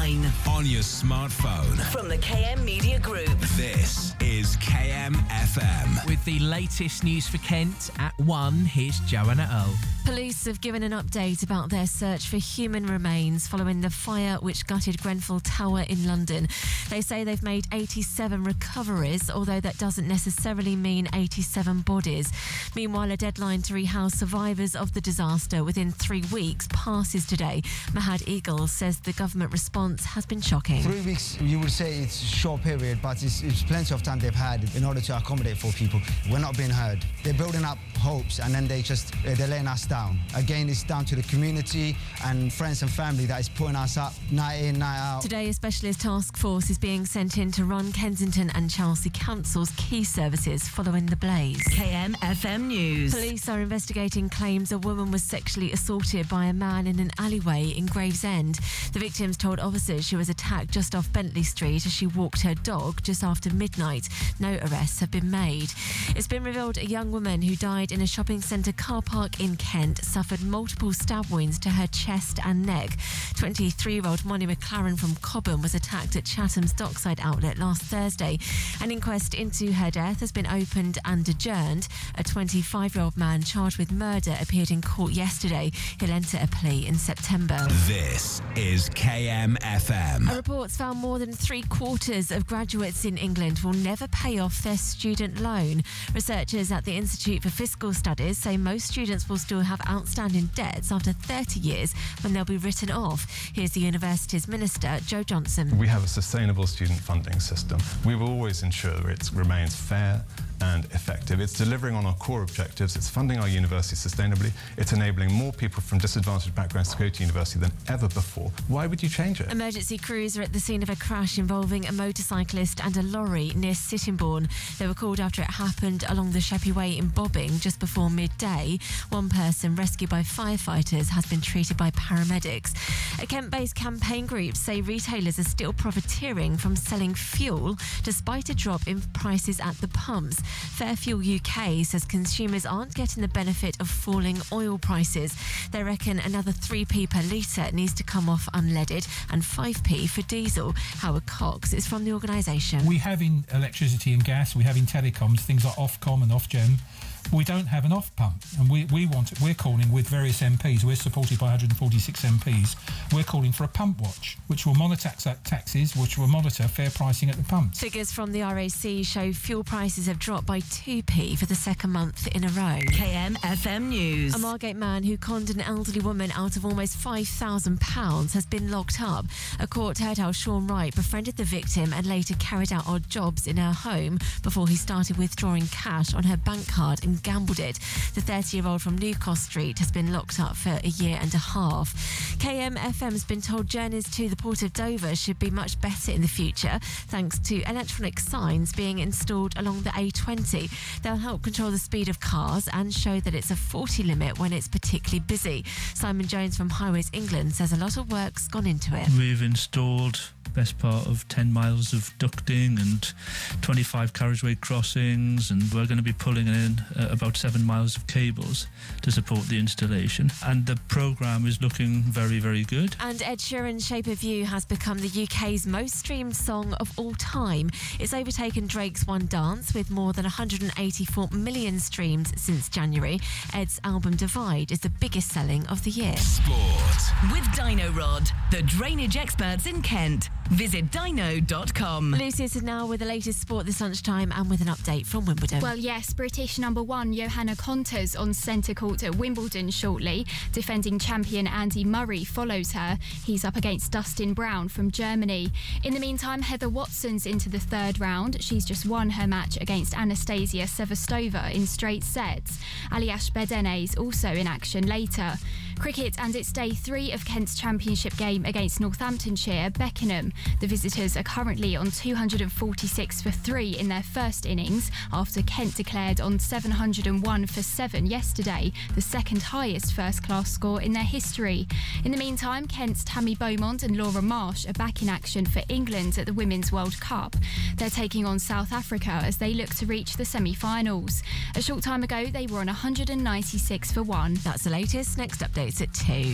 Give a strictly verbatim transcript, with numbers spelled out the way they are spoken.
online. On your smartphone. From the K M Media Group. This is K M F M. With the latest news for Kent at one, here's Joanna Earl. Police have given an update about their search for human remains following the fire which gutted Grenfell Tower in London. They say they've made eighty-seven recoveries, although that doesn't necessarily mean eighty-seven bodies. Meanwhile, a deadline to rehouse survivors of the disaster within three weeks passes today. Mahad Eagle says the government response has been shocking. Three weeks, you would say it's a short period, but it's, it's plenty of time they've had in order to accommodate for people. We're not being heard. They're building up hopes and then they just, they're letting us down. Again, it's down to the community and friends and family that is putting us up night in, night out. Today, a specialist task force is being sent in to run Kensington and Chelsea Council's key services following the blaze. K M F M News. Police are investigating claims a woman was sexually assaulted by a man in an alleyway in Gravesend. The victims told officers she was attacked just off Bentley Street as she walked her dog just after midnight. No arrests have been made. It's been revealed a young woman who died in a shopping centre car park in Kent suffered multiple stab wounds to her chest and neck. twenty-three-year-old Molly McLaren from Cobham was attacked at Chatham's Dockside outlet last Thursday. An inquest into her death has been opened and adjourned. A twenty-five-year-old man charged with murder appeared in court yesterday. He'll enter a plea in September. This is K M F M. A report's found more than three quarters of graduates in England will never pay off their student loan. Researchers at the Institute for Fiscal Studies say most students will still have outstanding debts after thirty years when they'll be written off. Here's the university's minister, Joe Johnson. We have a sustainable student funding system. We will always ensure it remains fair and effective. It's delivering on our core objectives, it's funding our university sustainably, it's enabling more people from disadvantaged backgrounds to go to university than ever before. Why would you change it? Emergency crews are at the scene of a crash involving a motorcyclist and a lorry near Sittingbourne. They were called after it happened along the Sheppey Way in Bobbing just before midday. One person, rescued by firefighters, has been treated by paramedics. A Kent-based campaign group say retailers are still profiteering from selling fuel despite a drop in prices at the pumps. Fairfuel U K says consumers aren't getting the benefit of falling oil prices. They reckon another three p per litre needs to come off unleaded and five p for diesel. Howard Cox is from the organisation. We have in electricity and gas, we have in telecoms things like Ofcom and Ofgem. We don't have an off pump, and we, we want it. We're calling with various M Ps. We're supported by one hundred forty-six M Ps. We're calling for a pump watch, which will monitor tax, taxes, which will monitor fair pricing at the pumps. Figures from the R A C show fuel prices have dropped by two p for the second month in a row. K M F M News. A Margate man who conned an elderly woman out of almost five thousand pounds has been locked up. A court heard how Sean Wright befriended the victim and later carried out odd jobs in her home before he started withdrawing cash on her bank card and gambled it. The thirty-year-old from Newcross Street has been locked up for a year and a half. K M F M has been told journeys to the Port of Dover should be much better in the future thanks to electronic signs being installed along the A twenty. They'll help control the speed of cars and show that it's a forty limit when it's particularly busy. Simon Jones from Highways England says a lot of work's gone into it. We've installed best part of ten miles of ducting and twenty-five carriageway crossings, and we're going to be pulling in uh, about seven miles of cables to support the installation, and the programme is looking very, very good. And Ed Sheeran's Shape of You has become the U K's most streamed song of all time. It's overtaken Drake's One Dance with more than one hundred eighty-four million streams since January. Ed's album Divide is the biggest selling of the year. Sport. With Dino Rod, the drainage experts in Kent. Visit dino dot com. Lucius is now with the latest sport this lunchtime and with an update from Wimbledon. Well, yes, British number one Johanna Konta's on centre court at Wimbledon shortly. Defending champion Andy Murray follows her. He's up against Dustin Brown from Germany. In the meantime, Heather Watson's into the third round. She's just won her match against Anastasia Sevastova in straight sets. Aliash Bedene is also in action later. Cricket, and it's day three of Kent's championship game against Northamptonshire at Beckenham. The visitors are currently on two hundred forty-six for three in their first innings after Kent declared on seven hundred one for seven yesterday, the second highest first-class score in their history. In the meantime, Kent's Tammy Beaumont and Laura Marsh are back in action for England at the Women's World Cup. They're taking on South Africa as they look to reach the semi-finals. A short time ago, they were on one hundred ninety-six for one. That's the latest. Next updates at two.